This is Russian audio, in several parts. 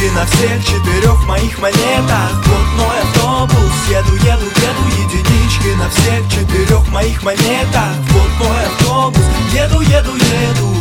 Единички на всех 4 моих монетах. Вот мой автобус, еду, еду, еду. Единички на всех 4 моих монетах. Вот мой автобус, еду, еду, еду.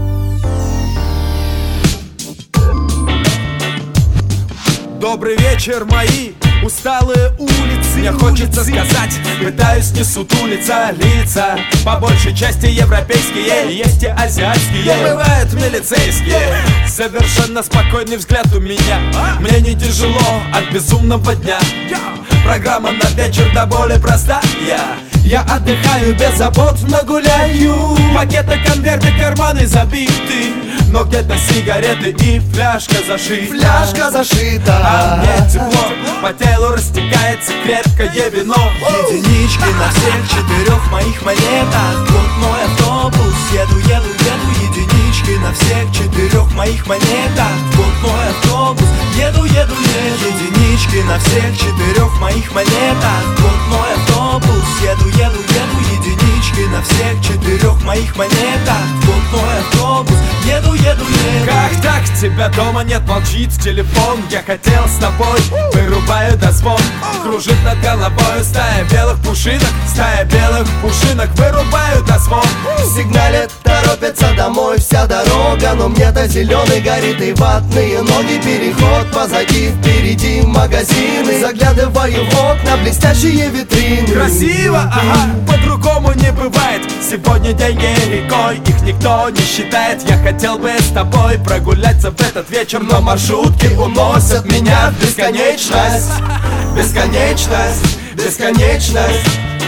Добрый вечер, мои усталые улицы. Мне хочется сказать, пытаюсь не сутулиться. Лица по большей части европейские, есть и азиатские, бывают милицейские. Совершенно спокойный взгляд у меня. Мне не тяжело от безумного дня. Программа на вечер до боли простая. Я отдыхаю, беззаботно гуляю. Пакеты, конверты, карманы забиты, но где-то сигареты и фляжка зашита. Фляжка зашита, а мне тепло, по телу растекается крепкое вино. Единички на всех 4 моих монетах. Вот мой автобус, еду, еду, еду. Единички на всех 4 моих монетах. Вот мой автобус, еду, еду, еду. Единички на всех 4 моих монетах. Вот мой автобус, еду, еду, еду. Единички на всех 4 моих монетах. Вот мой автобус, еду, еду, еду. Как так? Тебя дома нет, молчит телефон. Я хотел с тобой, вырубаю дозвон. Кружит над головой стая белых пушинок. Стая белых пушинок, вырубаю дозвон. Сигналит, торопится домой вся дорога. Но мне-то зеленый горит и ватные ноги. Переход позади, впереди магазины. Заглядываю в окна, блестящие витрины. Красиво, ага, по-другому не бывает. Сегодня деньги рекой, их никто не считает. Я хотел бы с тобой прогуляться в этот вечер, но маршрутки уносят меня в бесконечность. Бесконечность, бесконечность.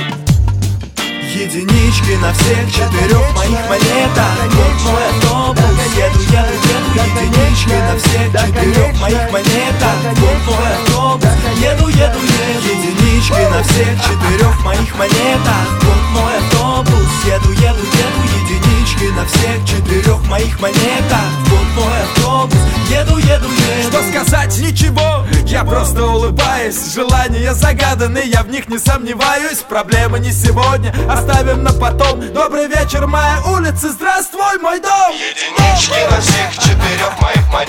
Единички на всех 4 моих монетах. Вот мой автобус, еду, еду, еду. Единички на всех 4 моих монетах. Вот мой автобус, еду, еду, еду. Единички на всех 4 моих монетах. Вот мой автобус, еду, еду, еду. Единички на всех 4 моих монетах. Вот мой автобус, еду, еду, еду. Что сказать? Ничего, я просто улыбаюсь. Желания загаданы, я в них не сомневаюсь. Проблемы не сегодня, оставим на потом. Добрый вечер, моя улица, здравствуй, мой дом. Единички на всех 4 моих монетах.